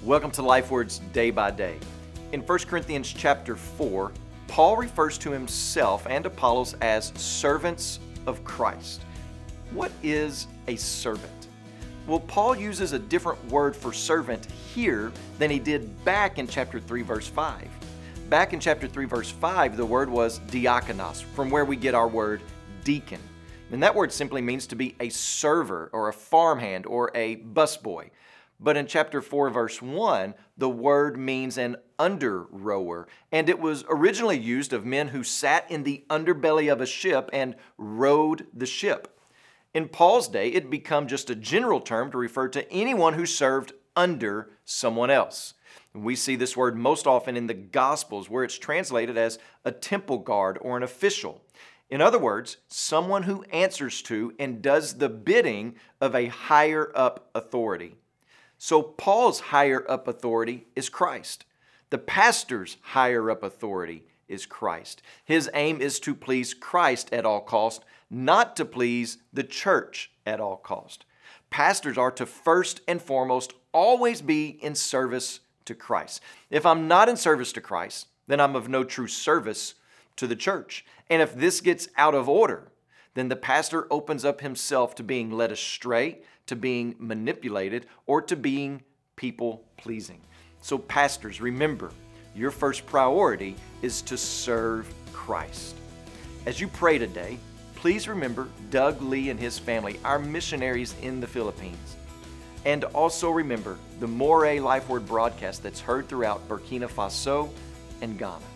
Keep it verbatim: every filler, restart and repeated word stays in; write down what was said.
Welcome to Life Words Day by Day. In First Corinthians chapter four, Paul refers to himself and Apollos as servants of Christ. What is a servant? Well, Paul uses a different word for servant here than he did back in chapter three, verse five. Back in chapter three, verse five, the word was diakonos, from where we get our word deacon. And that word simply means to be a server or a farmhand or a busboy. But in chapter four, verse one, the word means an under-rower, and it was originally used of men who sat in the underbelly of a ship and rowed the ship. In Paul's day, it became just a general term to refer to anyone who served under someone else. We see this word most often in the Gospels, where it's translated as a temple guard or an official. In other words, someone who answers to and does the bidding of a higher-up authority. So Paul's higher-up authority is Christ. The pastor's higher-up authority is Christ. His aim is to please Christ at all cost, not to please the church at all cost. Pastors are to first and foremost always be in service to Christ. If I'm not in service to Christ, then I'm of no true service to the church. And if this gets out of order, then the pastor opens up himself to being led astray, to being manipulated, or to being people-pleasing. So pastors, remember, your first priority is to serve Christ. As you pray today, please remember Doug Lee and his family, our missionaries in the Philippines. And also remember the Moray Life Word broadcast that's heard throughout Burkina Faso and Ghana.